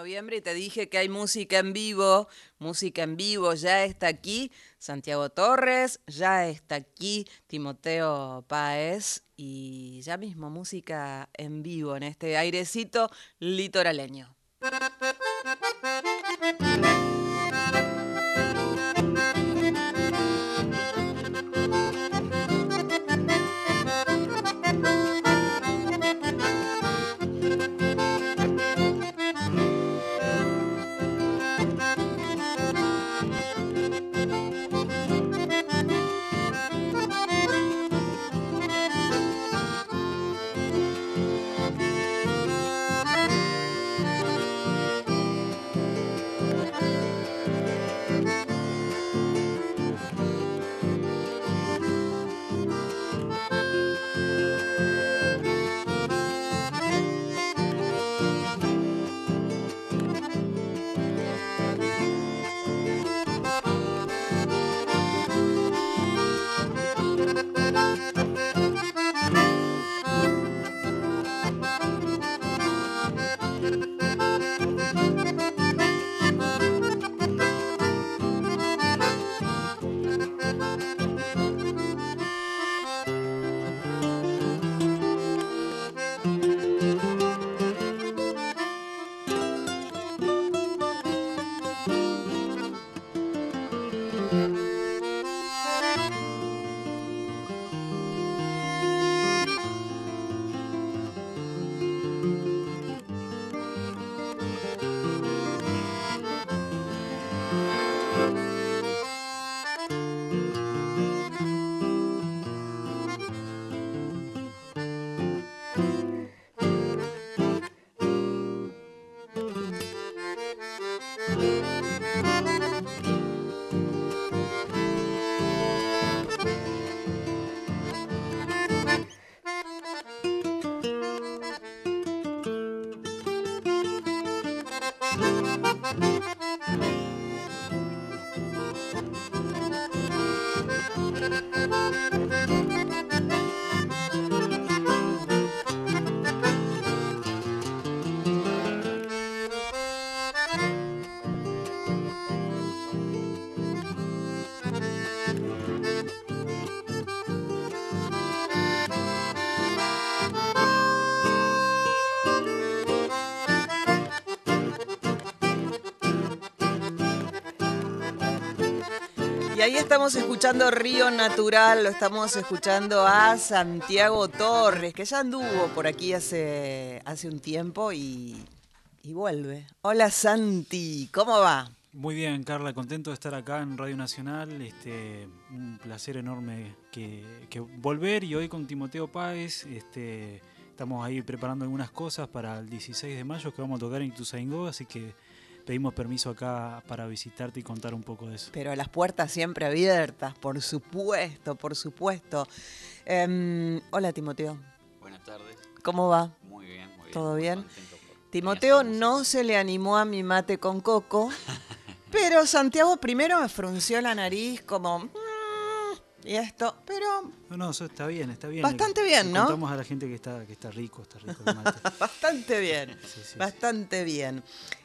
noviembre y te dije que hay música en vivo ya está aquí Santiago Torres, ya está aquí Timoteo Páez y ya mismo música en vivo en este airecito litoraleño. Y ahí estamos escuchando Río Natural, lo estamos escuchando a Santiago Torres, que ya anduvo por aquí hace un tiempo y vuelve. Hola Santi, ¿cómo va? Muy bien, Carla, contento de estar acá en Radio Nacional. Un placer enorme que volver, y hoy con Timoteo Páez. Estamos ahí preparando algunas cosas para el 16 de mayo que vamos a tocar en Ituzaingó, así que pedimos permiso acá para visitarte y contar un poco de eso. Pero las puertas siempre abiertas, por supuesto, por supuesto. Hola Timoteo. Buenas tardes. ¿Cómo va? Muy bien, muy bien. ¿Todo bien? Por Timoteo no se le animó a mi mate con coco, pero Santiago primero me frunció la nariz como... y esto, pero... No, eso está bien, está bien. Bastante bien, ¿no? Contamos a la gente que está rico el mate. Bastante bien, sí, bastante bien.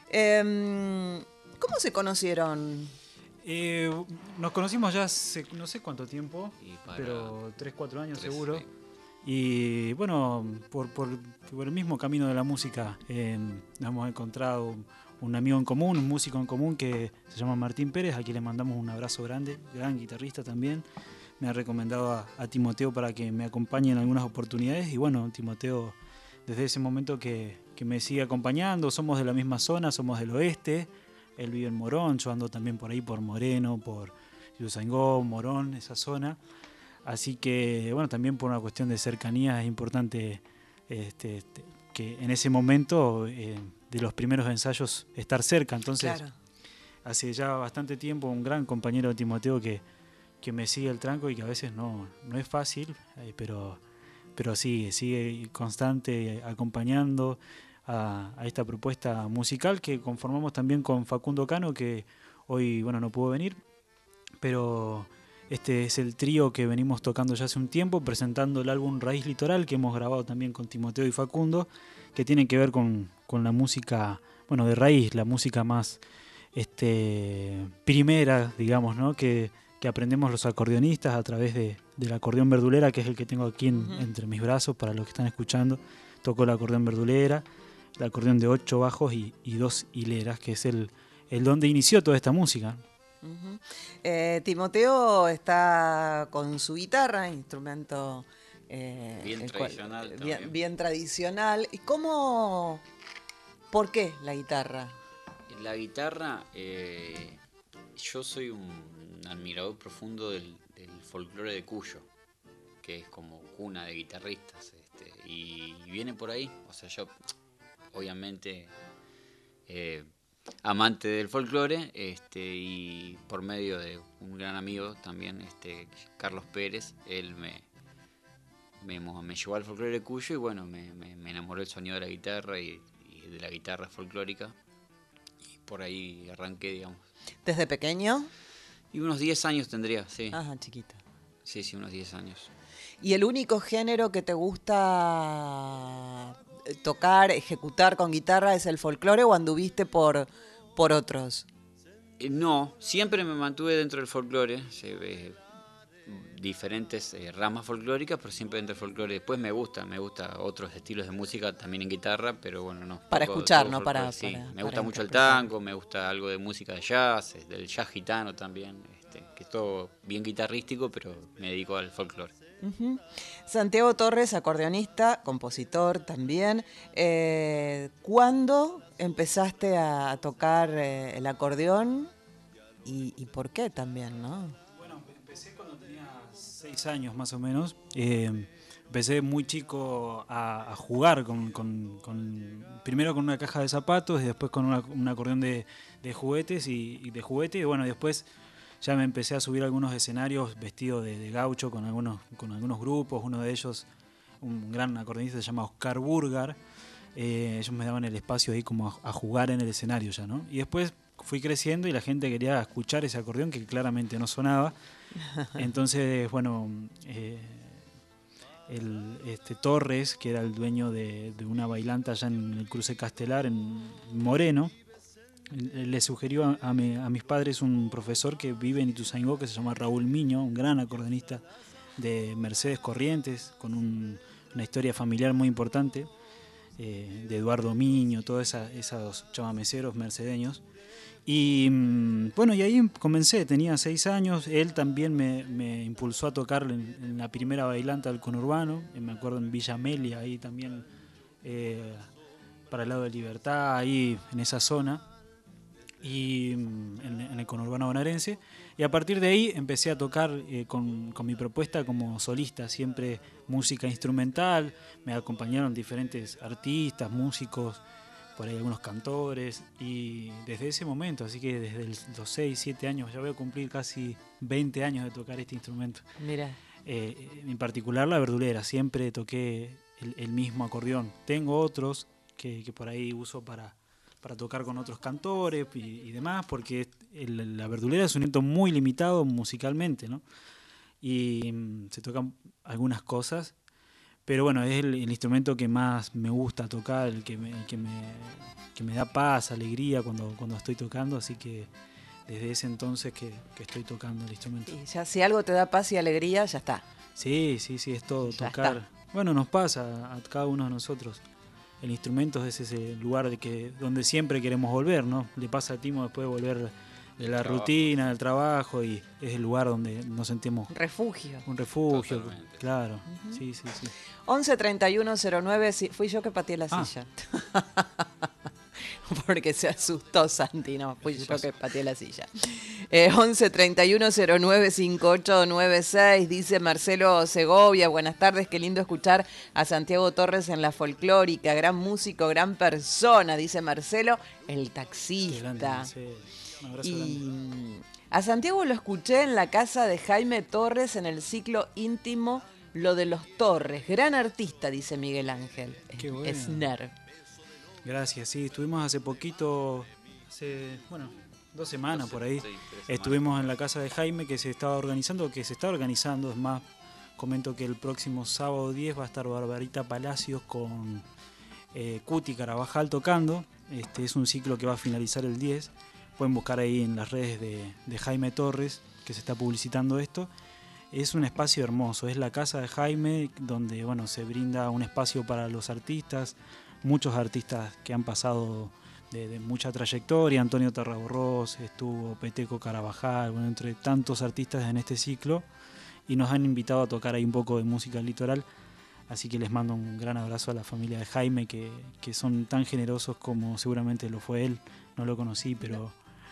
¿Cómo se conocieron? Nos conocimos ya hace no sé cuánto tiempo, pero 3-4 años seguro. Sí. Y bueno, por el mismo camino de la música nos hemos encontrado un amigo en común, un músico en común que se llama Martín Pérez, a quien le mandamos un abrazo grande, gran guitarrista también. Me ha recomendado a Timoteo para que me acompañe en algunas oportunidades y bueno, Timoteo desde ese momento que me sigue acompañando. Somos de la misma zona, somos del oeste. Él vive en Morón, yo ando también por ahí por Moreno, por Ituzaingó, Morón, esa zona. Así que, bueno, también por una cuestión de cercanía es importante que en ese momento de los primeros ensayos estar cerca. Entonces, claro. Hace ya bastante tiempo un gran compañero de Timoteo que me sigue el tranco y que a veces no es fácil, pero sigue constante acompañando a esta propuesta musical que conformamos también con Facundo Cano, que hoy no pudo venir, pero este es el trío que venimos tocando ya hace un tiempo, presentando el álbum Raíz Litoral que hemos grabado también con Timoteo y Facundo, que tiene que ver con la música bueno, de raíz, la música más primera, digamos, ¿no? Que aprendemos los acordeonistas a través del acordeón verdulera, que es el que tengo aquí entre mis brazos, para los que están escuchando. Toco el acordeón verdulera, el acordeón de 8 bajos y 2 hileras, que es el donde inició toda esta música. Timoteo está con su guitarra, instrumento bien tradicional. ¿Y por qué la guitarra? La guitarra, yo soy un admirador profundo del folclore de Cuyo, que es como cuna de guitarristas, y viene por ahí. O sea, yo obviamente amante del folclore, y por medio de un gran amigo también, Carlos Pérez, él me llevó al folclore de Cuyo, y bueno, me enamoró el sonido de la guitarra y de la guitarra folclórica, y por ahí arranqué, digamos. ¿Desde pequeño? Y unos 10 años tendría, sí. Ajá, chiquita. Sí, unos 10 años. ¿Y el único género que te gusta tocar, ejecutar con guitarra es el folclore, o anduviste por otros? No, siempre me mantuve dentro del folclore, diferentes ramas folclóricas, pero siempre dentro del folclore. Después me gusta otros estilos de música también en guitarra, pero bueno, no. Para escuchar, no para... Sí, me gusta mucho el tango, me gusta algo de música de jazz, del jazz gitano también, que es todo bien guitarrístico, pero me dedico al folclore. Uh-huh. Santiago Torres, acordeonista, compositor también. ¿Cuándo empezaste a tocar el acordeón y por qué también, no? Bueno, empecé cuando tenía 6 años más o menos. Empecé muy chico a jugar primero con una caja de zapatos y después con un acordeón de juguetes y de juguete, y bueno, después ya me empecé a subir a algunos escenarios vestido de gaucho con algunos grupos. Uno de ellos, un gran acordeonista, se llama Oscar Burgar. Ellos me daban el espacio ahí como a jugar en el escenario ya, ¿no? Y después fui creciendo y la gente quería escuchar ese acordeón que claramente no sonaba. Entonces, bueno, Torres, que era el dueño de una bailanta allá en el Cruce Castelar, en Moreno, le sugirió a mis padres un profesor que vive en Ituzaingó, que se llama Raúl Miño, un gran acordeonista de Mercedes Corrientes, con una historia familiar muy importante, de Eduardo Miño, todos esos chamameceros mercedeños. Y bueno, y ahí comencé, tenía 6 años. Él también me impulsó a tocar en la primera bailanta del conurbano, me acuerdo en Villa Amelia, ahí también, para el lado de Libertad, ahí en esa zona, y en el conurbano bonaerense. Y a partir de ahí empecé a tocar con mi propuesta como solista, siempre música instrumental. Me acompañaron diferentes artistas, músicos, por ahí algunos cantores, y desde ese momento, así que desde los 6, 7 años, ya voy a cumplir casi 20 años de tocar este instrumento. Mira. En particular la verdulera, siempre toqué el mismo acordeón. Tengo otros que por ahí uso para tocar con otros cantores y demás, porque la verdulera es un instrumento muy limitado musicalmente, ¿no? Y se tocan algunas cosas, pero bueno, es el instrumento que más me gusta tocar, el que me da paz, alegría cuando estoy tocando, así que desde ese entonces que estoy tocando el instrumento. Y ya si algo te da paz y alegría, ya está. Sí, es todo, ya tocar. Está. Bueno, nos pasa a cada uno de nosotros. El instrumento es ese lugar donde siempre queremos volver, ¿no? Le pasa a Timo después de volver de la rutina, del trabajo, y es el lugar donde nos sentimos... Refugio. Un refugio, totalmente. Claro. Uh-huh. Sí. 11 31 09, fui yo que pateé la silla. Porque se asustó Santi, no, fui yo que pateé la silla. 11 31 09 5896, dice Marcelo Segovia, buenas tardes, qué lindo escuchar a Santiago Torres en la folclórica, gran músico, gran persona, dice Marcelo, el taxista. Grande, un abrazo grande. A Santiago lo escuché en la casa de Jaime Torres en el ciclo íntimo Lo de los Torres, gran artista, dice Miguel Ángel. Qué bueno. Esner. Gracias, sí, estuvimos hace poquito, 2 semanas por ahí. 3 Estuvimos en la casa de Jaime, que se está organizando, es más, comento que el próximo sábado 10 va a estar Barbarita Palacios con Cuti Carabajal tocando, Es un ciclo que va a finalizar el 10. Pueden buscar ahí en las redes de Jaime Torres, que se está publicitando esto. Es un espacio hermoso, es la casa de Jaime, donde bueno, se brinda un espacio para los artistas, muchos artistas que han pasado de mucha trayectoria. Antonio Tarraborros, estuvo Peteco Carabajal, bueno, entre tantos artistas en este ciclo, y nos han invitado a tocar ahí un poco de música litoral. Así que les mando un gran abrazo a la familia de Jaime, que son tan generosos como seguramente lo fue él. No lo conocí, pero...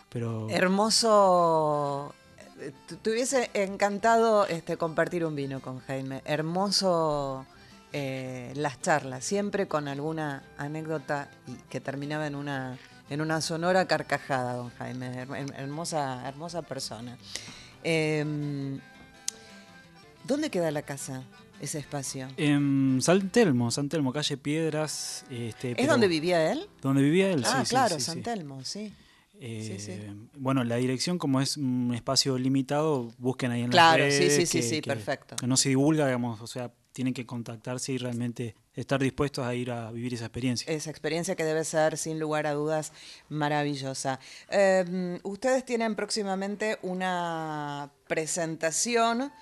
Hermoso. Te hubiese encantado compartir un vino con Jaime. Hermoso las charlas, siempre con alguna anécdota que terminaba en una sonora carcajada, don Jaime. Hermosa persona. ¿Dónde queda la casa, ese espacio? En San Telmo, calle Piedras. ¿Es donde vivía él? Donde vivía él, sí. Claro, sí, San Telmo, sí. Sí. Bueno, la dirección, como es un espacio limitado, busquen ahí en las redes. Claro, sí, perfecto. Que no se divulga, digamos, o sea, tienen que contactarse y realmente estar dispuestos a ir a vivir esa experiencia. Esa experiencia que debe ser, sin lugar a dudas, maravillosa. Ustedes tienen próximamente una presentación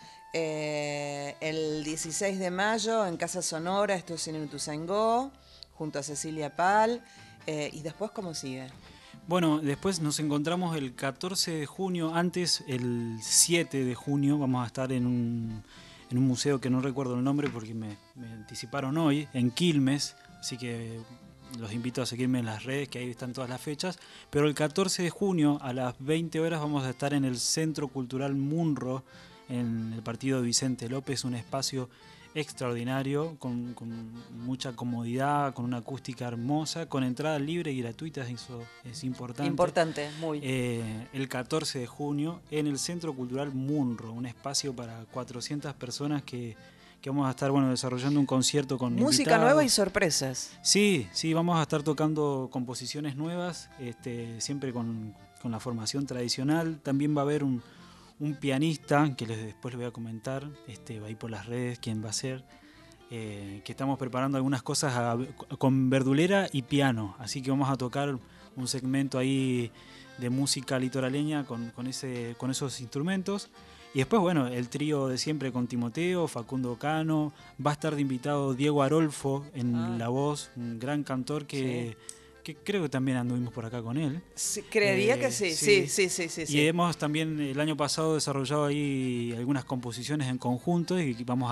el 16 de mayo en Casa Sonora, esto es en Ituzaingó, junto a Cecilia Pal. ¿Y después cómo sigue? Bueno, después nos encontramos el 14 de junio, antes el 7 de junio vamos a estar en un museo que no recuerdo el nombre porque me anticiparon hoy, en Quilmes, así que los invito a seguirme en las redes, que ahí están todas las fechas. Pero el 14 de junio a las 20 horas vamos a estar en el Centro Cultural Munro, en el partido de Vicente López, un espacio extraordinario, con mucha comodidad, con una acústica hermosa, con entrada libre y gratuita, eso es importante. Importante, muy. El 14 de junio en el Centro Cultural Munro, un espacio para 400 personas que vamos a estar desarrollando un concierto con música invitados. Nueva y sorpresas. Sí, vamos a estar tocando composiciones nuevas, siempre con la formación tradicional. También va a haber un pianista, que después les voy a comentar, va a ir por las redes quién va a ser, que estamos preparando algunas cosas con verdulera y piano, así que vamos a tocar un segmento ahí de música litoraleña con esos instrumentos. Y después, el trío de siempre con Timoteo, Facundo Cano, va a estar de invitado Diego Arolfo en la voz, un gran cantor que creo que también anduvimos por acá con él. Sí, creería que sí. Y hemos también el año pasado desarrollado ahí algunas composiciones en conjunto y vamos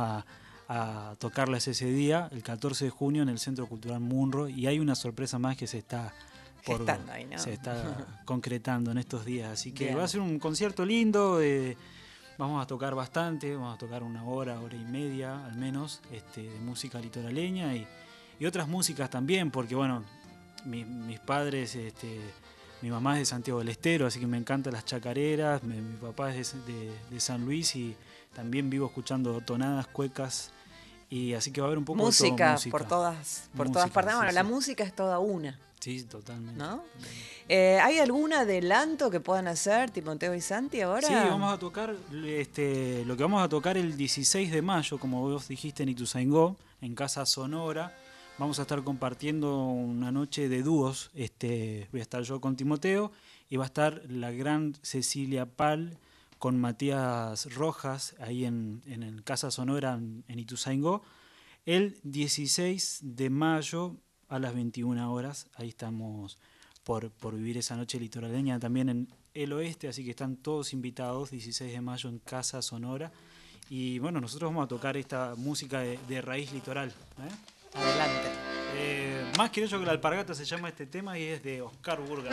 a tocarlas ese día, el 14 de junio, en el Centro Cultural Munro. Y hay una sorpresa más que se está ahí, ¿no? Se está concretando en estos días. Así que Bien. va a ser un concierto lindo. Vamos a tocar bastante, vamos a tocar una hora y media al menos, de música litoraleña y otras músicas también, porque mis padres, mi mamá es de Santiago del Estero, así que me encantan las chacareras, mi papá es de San Luis y también vivo escuchando tonadas, cuecas, y así que va a haber un poco de todo, música por todas partes. Sí, la música es toda una. Sí, totalmente. ¿No? ¿Hay algún adelanto que puedan hacer Timoteo y Santi ahora? Sí, vamos a tocar lo que vamos a tocar el 16 de mayo, como vos dijiste, en Ituzaingó, en Casa Sonora. Vamos a estar compartiendo una noche de dúos. Voy a estar yo con Timoteo y va a estar la gran Cecilia Pal con Matías Rojas ahí en el Casa Sonora en Ituzaingó. El 16 de mayo a las 21 horas. Ahí estamos por vivir esa noche litoraleña también en el oeste, así que están todos invitados, 16 de mayo en Casa Sonora. Y nosotros vamos a tocar esta música de raíz litoral. Adelante. Más criollo que la alpargata se llama este tema y es de Oscar Burga.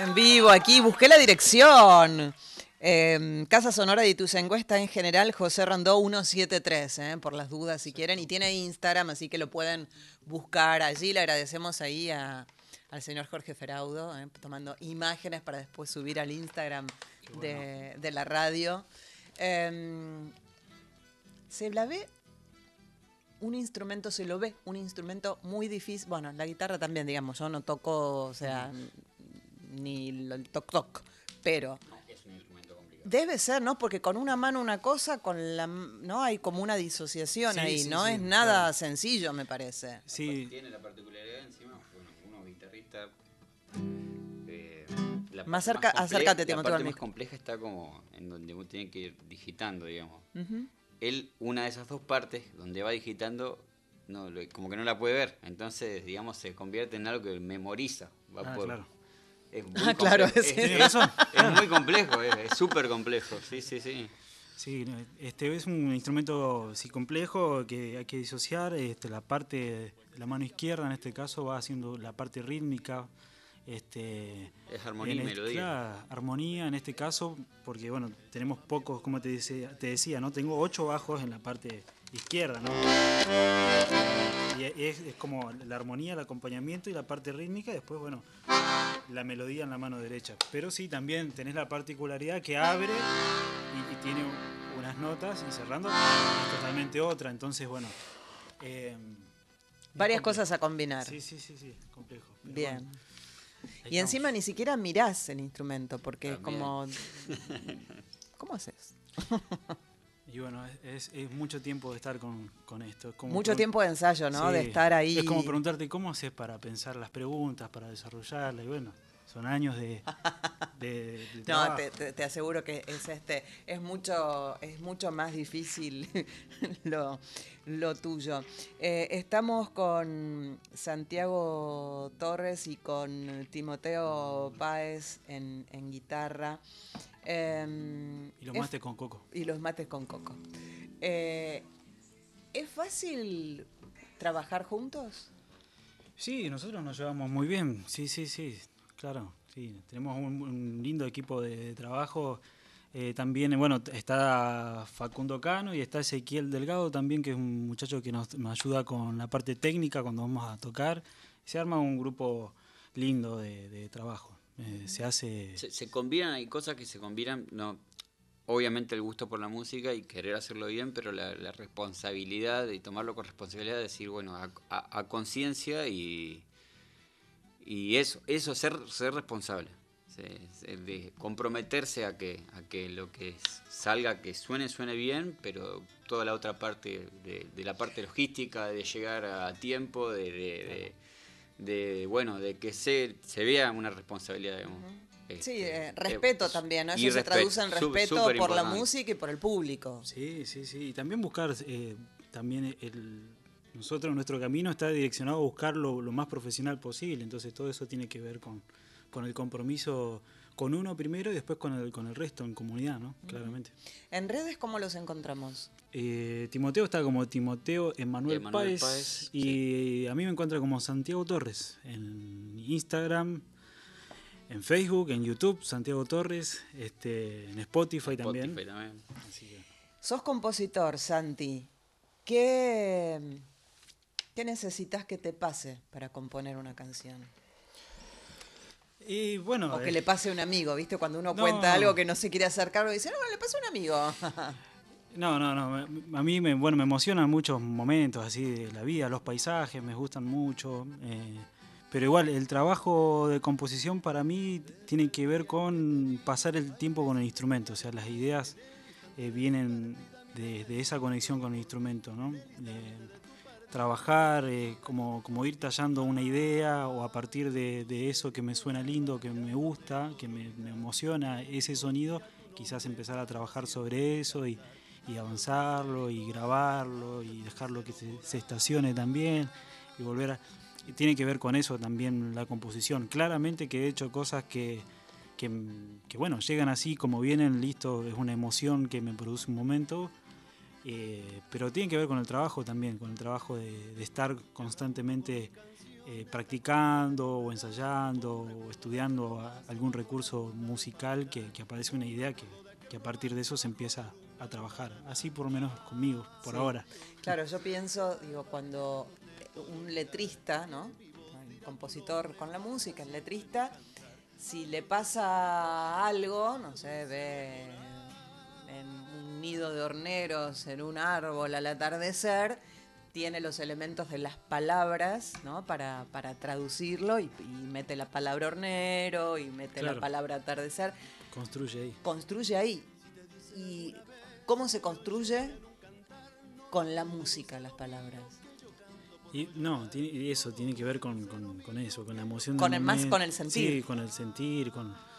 En vivo, aquí, busqué la dirección. Casa Sonora de Ituzaingó está en General José Rondó 173, por las dudas si quieren. Y tiene Instagram, así que lo pueden buscar allí. Le agradecemos ahí al señor Jorge Feraudo, tomando imágenes para después subir al Instagram de la radio. Se lo ve un instrumento muy difícil. Bueno, la guitarra también, digamos, yo no toco, o sea, ni el toc-toc, pero Es un instrumento complicado. debe ser, ¿no? Porque con una mano una cosa, con la, ¿no? Hay como una disociación ahí, no es nada sencillo, me parece. Sí. Tiene la particularidad encima, bueno, uno guitarrista. Más cerca, acércate, Timoteo. La parte más compleja está como en donde uno tiene que ir digitando, digamos. Él, una de esas dos partes, donde va digitando, como que no la puede ver. Entonces, digamos, se convierte en algo que memoriza. Claro. Es muy claro, ¿Tiene razón? Es muy complejo, es súper complejo, sí. Sí, es un instrumento complejo que hay que disociar. La parte de la mano izquierda, en este caso, va haciendo la parte rítmica. Es armonía y melodía. Claro, armonía en este caso, porque bueno, tenemos pocos, como te decía, ¿no? Tengo 8 bajos en la parte izquierda, ¿no? Y es como la armonía, el acompañamiento y la parte rítmica, y después, bueno, la melodía en la mano derecha. Pero sí, también tenés la particularidad que abre y tiene unas notas, y cerrando es totalmente otra. Entonces, bueno, varias cosas a combinar. Sí, complejo. Bien. Bueno, y encima ni siquiera mirás el instrumento, porque también. Es como... ¿Cómo haces? Y bueno, es mucho tiempo de estar con esto. Como mucho tiempo de ensayo, ¿no? Sí, de estar ahí. Es como preguntarte cómo haces para pensar las preguntas, para desarrollarlas. Y bueno, son años de no, te aseguro que es mucho más difícil lo tuyo. Estamos con Santiago Torres y con Timoteo Páez en guitarra. Y los mates con coco. ¿Es fácil trabajar juntos? Sí, nosotros nos llevamos muy bien. Sí, claro. Sí, tenemos un lindo equipo de trabajo. También, bueno, está Facundo Cano y está Ezequiel Delgado también, que es un muchacho que nos ayuda con la parte técnica cuando vamos a tocar. Se arma un grupo lindo de trabajo. Se combinan, hay cosas que se combinan, no, obviamente el gusto por la música y querer hacerlo bien, pero la responsabilidad y tomarlo con responsabilidad, de decir, bueno, a conciencia y eso ser responsable, de comprometerse a que lo que salga, que suene bien, pero toda la otra parte de la parte logística, de llegar a tiempo, de que se vea una responsabilidad, digamos. Sí, respeto también, ¿no? Eso se traduce en respeto por la música y por el público. Sí, y también buscar, nosotros, nuestro camino está direccionado a buscar lo más profesional posible, entonces todo eso tiene que ver con el compromiso con uno primero y después con el resto en comunidad, ¿no? Claramente. ¿En redes cómo los encontramos? Timoteo está como Timoteo Emanuel Páez y sí. A mí me encuentra como Santiago Torres en Instagram, en Facebook, en YouTube, Santiago Torres, en Spotify también. Así que... Sos compositor, Santi. ¿Qué necesitas que te pase para componer una canción? Y bueno, o que le pase a un amigo, ¿viste? Cuando uno cuenta algo que no se quiere hacer cargo y dice, no, le pasó a un amigo. No. A mí me emocionan muchos momentos así de la vida, los paisajes me gustan mucho. Pero igual, el trabajo de composición para mí tiene que ver con pasar el tiempo con el instrumento. O sea, las ideas vienen de esa conexión con el instrumento, ¿no? Trabajar, como ir tallando una idea o a partir de eso que me suena lindo, que me gusta, que me emociona ese sonido, quizás empezar a trabajar sobre eso y avanzarlo y grabarlo y dejarlo que se estacione también y volver a... Tiene que ver con eso también la composición. Claramente que he hecho cosas que bueno, llegan así como vienen, listo, es una emoción que me produce un momento. Pero tiene que ver con el trabajo también, con el trabajo de estar constantemente practicando o ensayando o estudiando algún recurso musical que aparece una idea que a partir de eso se empieza a trabajar. Así por lo menos conmigo, por ahora. Claro, yo pienso, cuando un letrista, ¿no? Un compositor con la música, el letrista, si le pasa algo, no sé, ve en un nido de horneros, en un árbol al atardecer, tiene los elementos de las palabras, ¿no? Para traducirlo y mete la palabra hornero y mete la palabra atardecer. Construye ahí. ¿Y cómo se construye? Con la música, las palabras. Y no, eso tiene que ver con eso, con la emoción del momento. Más con el sentir. Sí, con el sentir,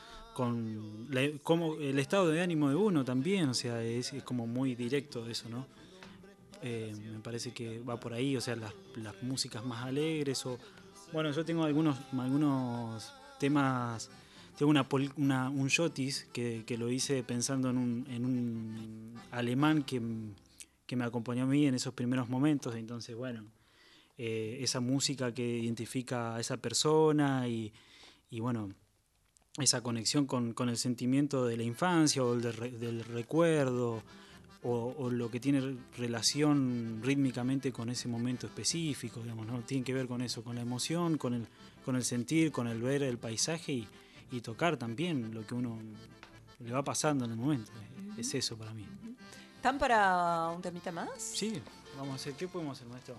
como el estado de ánimo de uno también, o sea, es como muy directo eso, ¿no? Me parece que va por ahí, o sea, las músicas más alegres bueno, yo tengo algunos temas, tengo un shotis que lo hice pensando en un alemán que me acompañó a mí en esos primeros momentos, entonces, bueno, esa música que identifica a esa persona y bueno, esa conexión con el sentimiento de la infancia o del recuerdo o lo que tiene relación rítmicamente con ese momento específico, digamos, ¿no? Tiene que ver con eso, con la emoción, con el sentir, con el ver el paisaje y tocar también lo que uno le va pasando en el momento. Es eso para mí. ¿Están para un temita más? Sí, vamos a hacer. ¿Qué podemos hacer, maestro?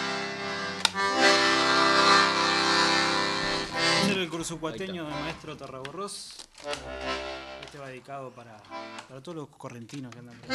Hacer el curso cuateño del maestro Tarragorros. Este va dedicado para todos los correntinos que andan por ahí.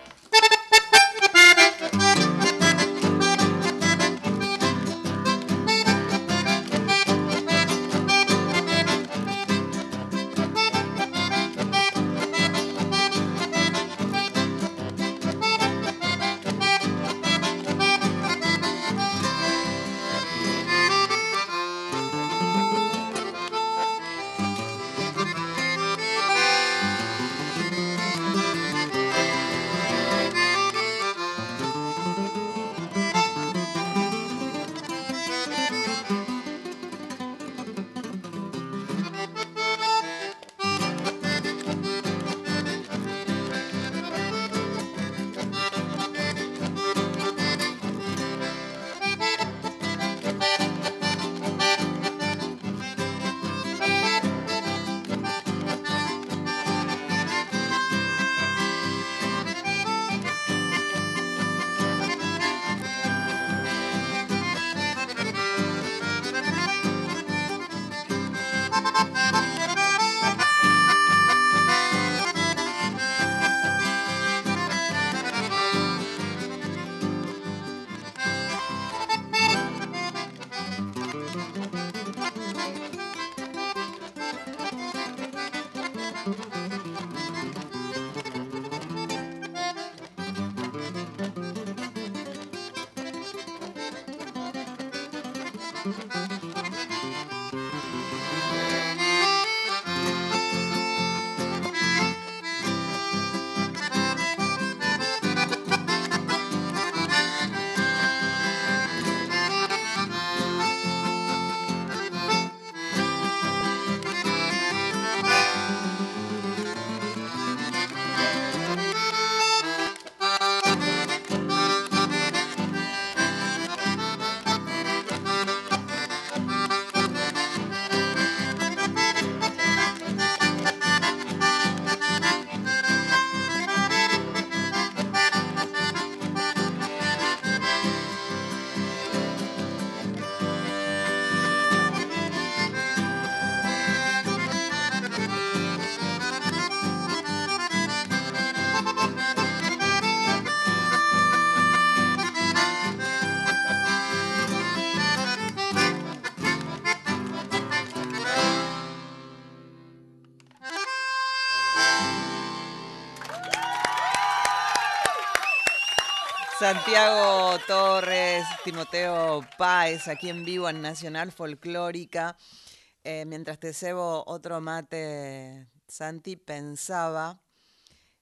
Santiago Torres, Timoteo Páez, aquí en vivo en Nacional Folclórica. Mientras te cebo otro mate, Santi, pensaba,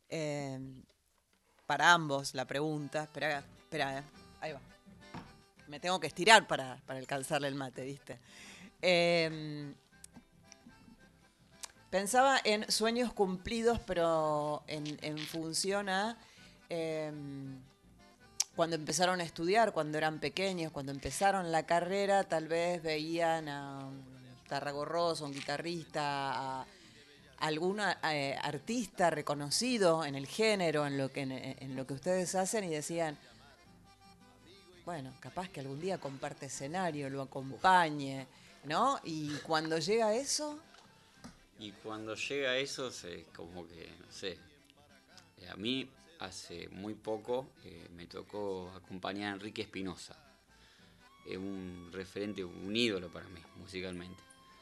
para ambos la pregunta, espera, ahí va. me tengo que estirar para alcanzarle el mate, ¿viste? Pensaba en sueños cumplidos, pero en función a cuando empezaron a estudiar, cuando eran pequeños, cuando empezaron la carrera, tal vez veían a un Tarragorroso, un guitarrista, a algún artista reconocido en el género, en lo que ustedes hacen, y decían, bueno, capaz que algún día comparte escenario, lo acompañe, ¿no? Y cuando llega eso... Y cuando llega eso, como que, no sé, a mí hace muy poco me tocó acompañar a Enrique Espinosa, un referente, un ídolo para mí, musicalmente.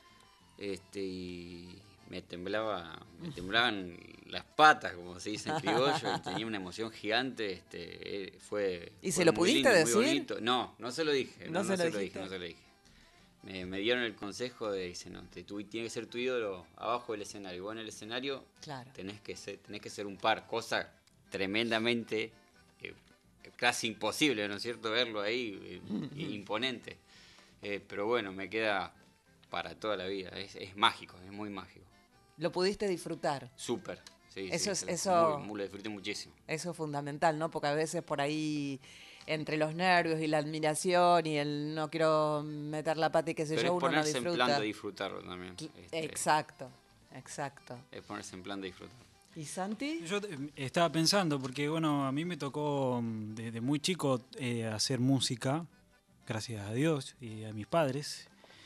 Y me temblaban las patas, como se dice en criollo, y tenía una emoción gigante. ¿Y se lo pudiste decir? Muy bonito. No se lo dije. No se lo dije. Me dieron el consejo de, dicen, no, tiene que ser tu ídolo abajo del escenario. Vos en el escenario claro, tenés que ser un par, cosa tremendamente, casi imposible, ¿no es cierto? Verlo ahí, imponente. Pero bueno, me queda para toda la vida. Es mágico, es muy mágico. ¿Lo pudiste disfrutar? Súper, sí. Eso lo disfruté muchísimo. Eso es fundamental, ¿no? Porque a veces por ahí, entre los nervios y la admiración y el no quiero meter la pata y qué sé yo, uno no disfruta. Pero es ponerse en plan de disfrutarlo también. Exacto. Es ponerse en plan de disfrutarlo. ¿Y Santi? Yo estaba pensando, porque bueno, a mí me tocó desde muy chico hacer música, gracias a Dios y a mis padres.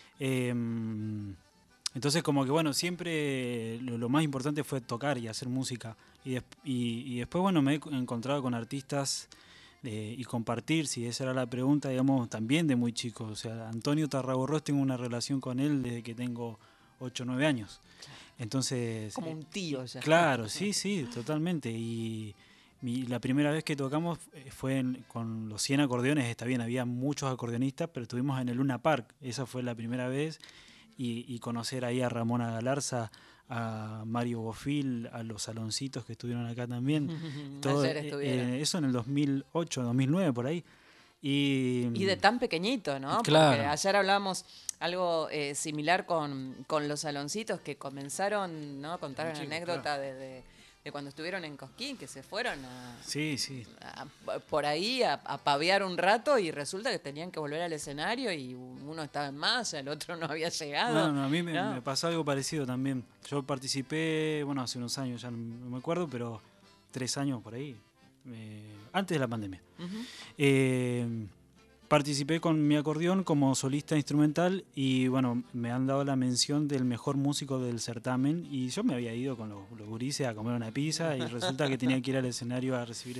Entonces como que bueno, siempre lo más importante fue tocar y hacer música. Y después bueno, me he encontrado con artistas y compartir, si esa era la pregunta, digamos, también de muy chico. O sea, Antonio Tarragorros, tengo una relación con él desde que tengo 8 o 9 años. Entonces, como un tío ya. Claro, sí, totalmente. Y la primera vez que tocamos fue con los 100 acordeones. Está bien, había muchos acordeonistas, pero estuvimos en el Luna Park. Esa fue la primera vez. Y conocer ahí a Ramona Galarza, a Mario Bofil, a los Saloncitos que estuvieron acá también. Todo, ayer estuvieron. Eso en el 2008, 2009, por ahí. Y de tan pequeñito, ¿no? Claro. Porque ayer hablábamos algo similar con los Saloncitos que comenzaron, ¿no? Contaron la anécdota claro. de cuando estuvieron en Cosquín, que se fueron por ahí a pavear un rato y resulta que tenían que volver al escenario y uno estaba en masa, el otro no había llegado. No, a mí me pasó algo parecido también. Yo participé, bueno, hace unos años, ya no me acuerdo, pero 3 años por ahí, antes de la pandemia. Uh-huh. Participé con mi acordeón como solista instrumental y bueno, me han dado la mención del mejor músico del certamen y yo me había ido con los gurises a comer una pizza y resulta que tenía que ir al escenario a recibir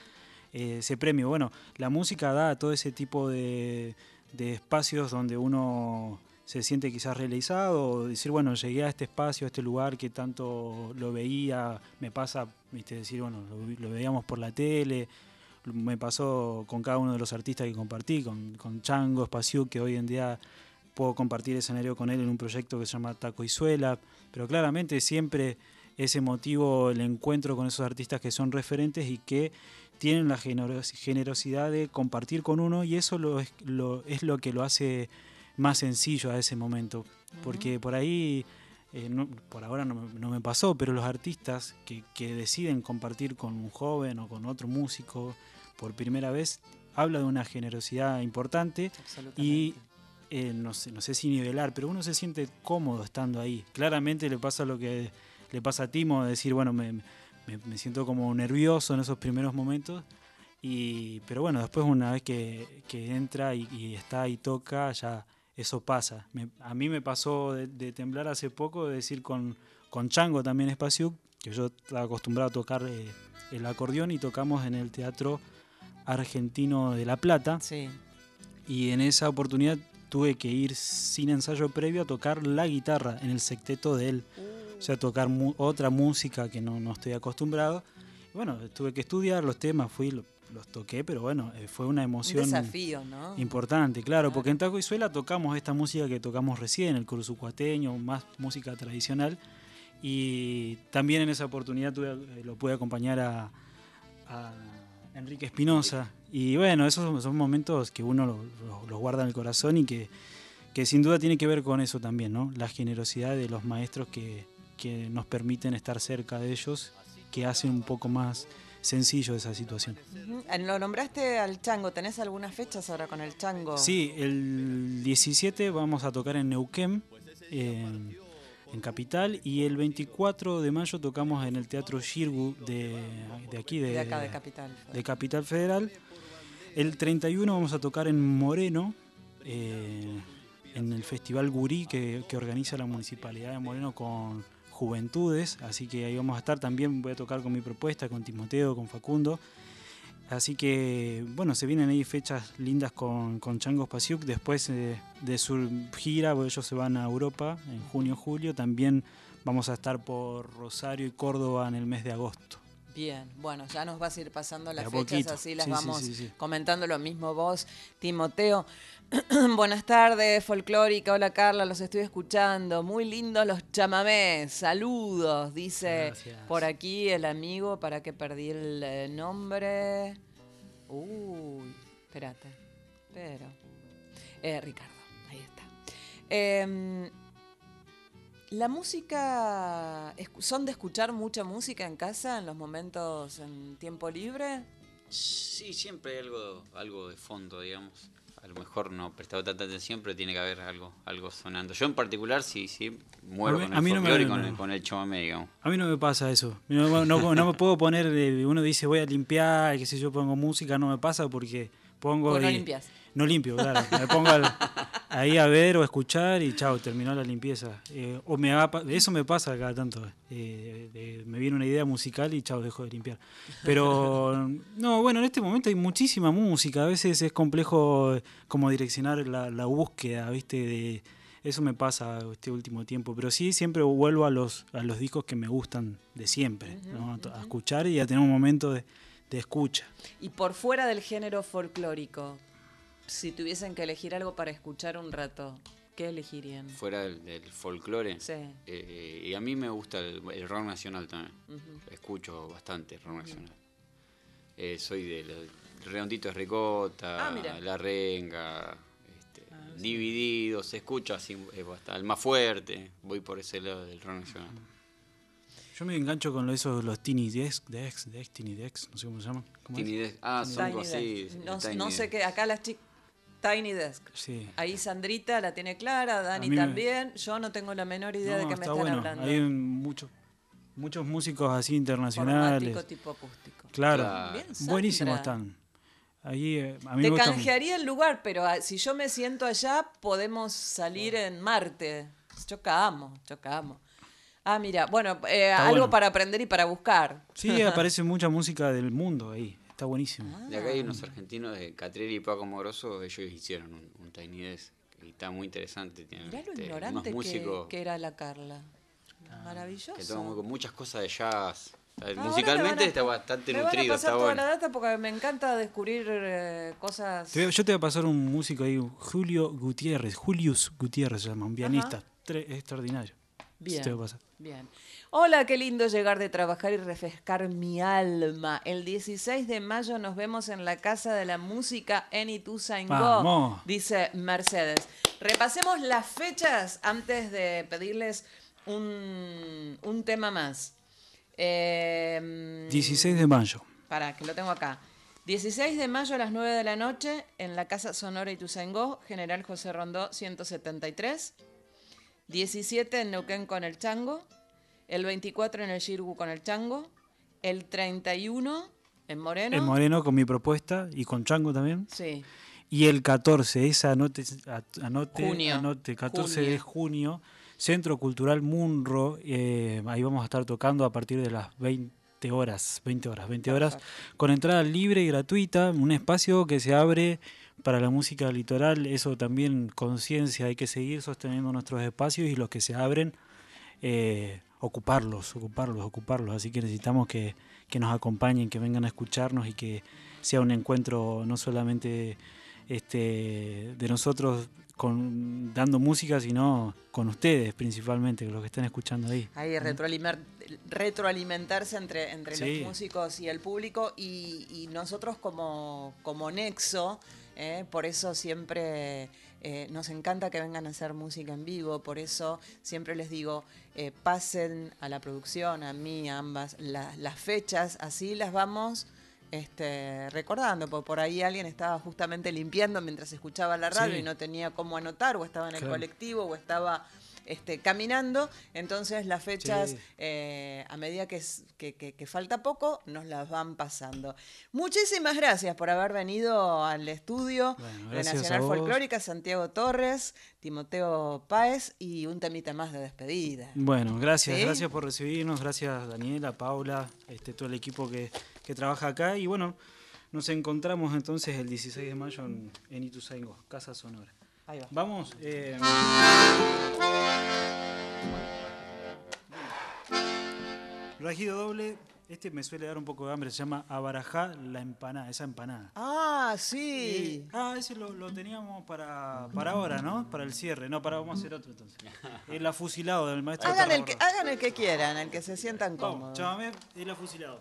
ese premio. Bueno, la música da todo ese tipo de espacios donde uno se siente quizás realizado o decir, bueno, llegué a este espacio, a este lugar que tanto lo veía, me pasa, viste, decir, bueno, lo veíamos por la tele. Me pasó con cada uno de los artistas que compartí, con Chango, Espaciú, que hoy en día puedo compartir escenario con él en un proyecto que se llama Taco y Suela, pero claramente siempre es emotivo el encuentro con esos artistas que son referentes y que tienen la generosidad de compartir con uno y eso es lo que lo hace más sencillo a ese momento, porque por ahí... por ahora no me pasó, pero los artistas que deciden compartir con un joven o con otro músico por primera vez, habla de una generosidad importante y no sé si nivelar, pero uno se siente cómodo estando ahí. Claramente le pasa lo que le pasa a Timo, de decir, bueno, me siento como nervioso en esos primeros momentos, pero bueno, después una vez que entra y está y toca, ya... Eso pasa. A mí me pasó de temblar hace poco, de decir con Chango también Espaciú, que yo estaba acostumbrado a tocar el acordeón y tocamos en el Teatro Argentino de La Plata. Sí. Y en esa oportunidad tuve que ir sin ensayo previo a tocar la guitarra en el secteto de él. O sea, tocar otra música que no estoy acostumbrado. Y bueno, tuve que estudiar los temas, los toqué, pero bueno, fue una emoción... Un desafío, ¿no? Importante, claro, porque en Taco y Suela tocamos esta música que tocamos recién, el cursucuateño, más música tradicional, y también en esa oportunidad lo pude acompañar a Enrique Espinosa. Y bueno, esos son momentos que uno los guarda en el corazón y que sin duda tiene que ver con eso también, ¿no? La generosidad de los maestros que nos permiten estar cerca de ellos, que hacen un poco más sencillo esa situación. Lo nombraste al Chango, ¿tenés algunas fechas ahora con el Chango? Sí, el 17 vamos a tocar en Neuquén, en Capital, y el 24 de mayo tocamos en el Teatro Xirgu de aquí, de acá, de Capital. De Capital Federal. El 31 vamos a tocar en Moreno, en el Festival Gurí que organiza la Municipalidad de Moreno con Juventudes, así que ahí vamos a estar. También voy a tocar con mi propuesta, con Timoteo, con Facundo. Así que, bueno, se vienen ahí fechas lindas con Changos Pasiuk. Después de su gira, ellos se van a Europa en junio, julio. También vamos a estar por Rosario y Córdoba en el mes de agosto. Bien, bueno, ya nos vas a ir pasando las fechas, poquito. Así las sí, vamos sí. comentando. Lo mismo vos, Timoteo. Buenas tardes, folclórica. Hola Carla, los estoy escuchando. Muy lindos los chamamés. Saludos, dice Gracias. Por aquí el amigo. ¿Para qué perdí el nombre? Uy, espérate. Ricardo, ahí está. La música, ¿son de escuchar mucha música en casa en los momentos en tiempo libre? Sí, siempre hay algo de fondo, digamos. A lo mejor no he prestado tanta atención, pero tiene que haber algo sonando. Yo en particular sí muero con el folclore y con el chamamé, digamos. A mí no me pasa eso. No me puedo poner, uno dice voy a limpiar, qué sé yo, pongo música, no me pasa porque pongo... Pues no limpias. No limpio, claro. Me pongo ahí a ver o a escuchar y chao, terminó la limpieza. Eso me pasa cada tanto. Me viene una idea musical y chao, dejo de limpiar. Pero no, bueno, en este momento hay muchísima música. A veces es complejo como direccionar la búsqueda, ¿viste? Eso me pasa este último tiempo. Pero sí, siempre vuelvo a los discos que me gustan de siempre, ¿no? A escuchar y a tener un momento de escucha. Y por fuera del género folclórico, si tuviesen que elegir algo para escuchar un rato, ¿qué elegirían? Fuera del folclore. Sí. Y a mí me gusta el rock nacional también. Escucho bastante rock nacional. Soy del Redondito de Ricota, La Renga, Divididos, se escucha así, el más fuerte. Voy por ese lado del rock nacional. Yo me engancho con los Tiny Desk, Tiny Desk, no sé cómo se llaman. Tiny Desk, son algo así. No sé qué, acá las chicas... Tiny Desk. Sí. Ahí Sandrita la tiene clara, Dani también. Yo no tengo la menor idea de qué me están hablando. Hay muchos músicos así internacionales. Formático tipo acústico. Claro, Bien, buenísimos están. Ahí, a mí te me gusta... canjearía el lugar, pero si yo me siento allá, podemos salir en Marte. Chocamos. Ah, mira, bueno, algo para aprender y para buscar. Sí, aparece mucha música del mundo ahí. Está buenísimo. De acá hay unos argentinos de Catriel y Paco Moroso, ellos hicieron un Tiny Desk y está muy interesante. Mirá lo ignorante que era la Carla. Maravilloso. Que toca con muchas cosas de jazz. Musicalmente está bastante nutrido. Me van a pasar toda la data porque me encanta descubrir cosas. Yo te voy a pasar un músico ahí, Julius Gutiérrez se llama, un pianista extraordinario. Bien. Te voy a pasar. Bien. Hola, qué lindo llegar de trabajar y refrescar mi alma. El 16 de mayo nos vemos en la Casa de la Música en Ituzaingó, dice Mercedes. Repasemos las fechas antes de pedirles un tema más. 16 de mayo. Pará, que lo tengo acá. 16 de mayo a las 9 de la noche en la Casa Sonora Ituzaingó, General José Rondó 173. 17 en Neuquén con el Chango. El 24 en el Xirgu con el Chango. El 31 en Moreno. En Moreno con mi propuesta y con Chango también. Sí. Y el 14, anote, Junio. 14 de junio, Centro Cultural Munro. Ahí vamos a estar tocando a partir de las 20 horas, con entrada libre y gratuita. Un espacio que se abre para la música litoral. Eso también, conciencia, hay que seguir sosteniendo nuestros espacios y los que se abren, ocuparlos. Así que necesitamos que nos acompañen, que vengan a escucharnos y que sea un encuentro no solamente de nosotros dando música, sino con ustedes principalmente, los que están escuchando ahí. Ahí retroalimentarse entre Sí. los músicos y el público y nosotros como nexo, por eso siempre nos encanta que vengan a hacer música en vivo, por eso siempre les digo, pasen a la producción, a mí, a ambas, las fechas, así las vamos recordando, porque por ahí alguien estaba justamente limpiando mientras escuchaba la radio, sí, y no tenía cómo anotar, o estaba en el colectivo, o estaba caminando. Entonces las fechas, sí, a medida que falta poco, nos las van pasando. Muchísimas gracias por haber venido al estudio de Nacional Folclórica, Santiago Torres, Timoteo Páez, y un temita más de despedida. Bueno, gracias, ¿sí? Gracias por recibirnos, gracias Daniela, Paula, todo el equipo que trabaja acá, y bueno, nos encontramos entonces el 16 de mayo en Ituzaingó, Casa Sonora. Ahí va. Vamos. Rajido doble, me suele dar un poco de hambre, se llama Abarajá la empanada, esa empanada. Ah, sí. Ese lo teníamos para ahora, ¿no? Para el cierre. No, vamos a hacer otro entonces. El afusilado del maestro. Hagan el que quieran, el que se sientan cómodos. Chámame, el afusilado.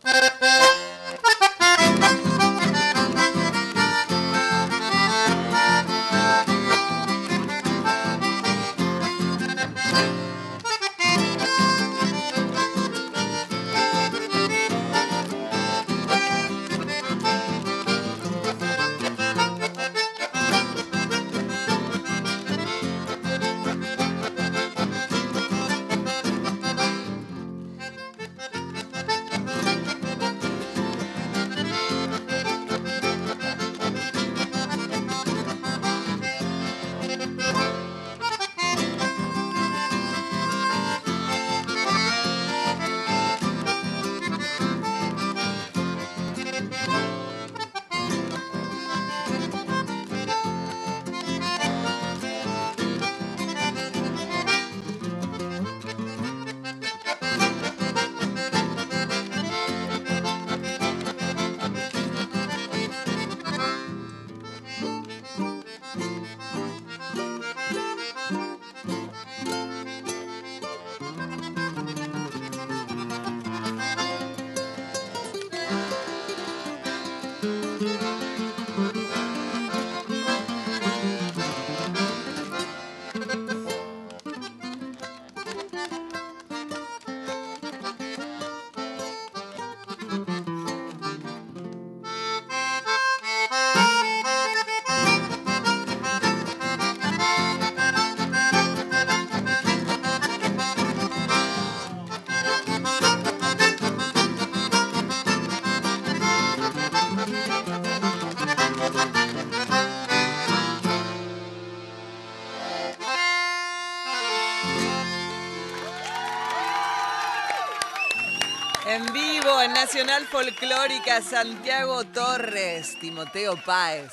En vivo, en Nacional Folclórica, Santiago Torres, Timoteo Páez.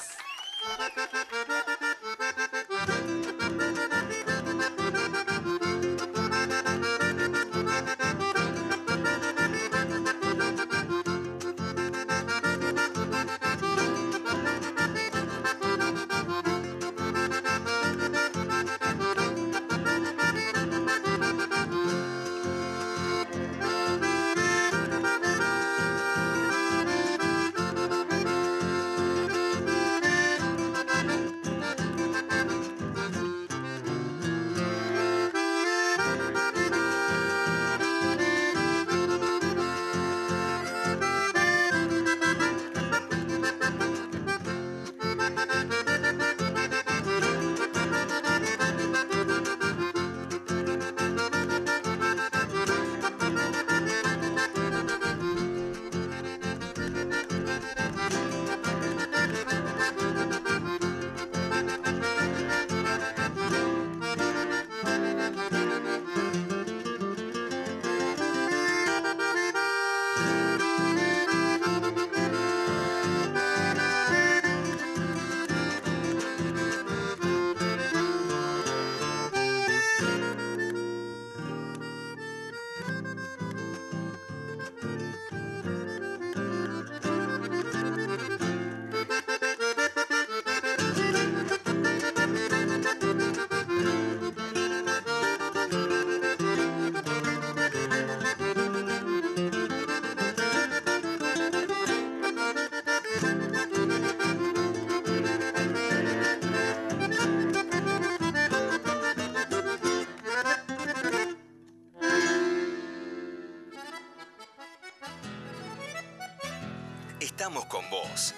estamos con vos.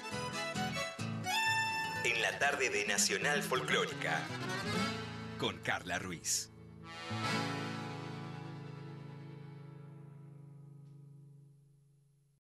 En la tarde de Nacional Folclórica, con Carla Ruiz.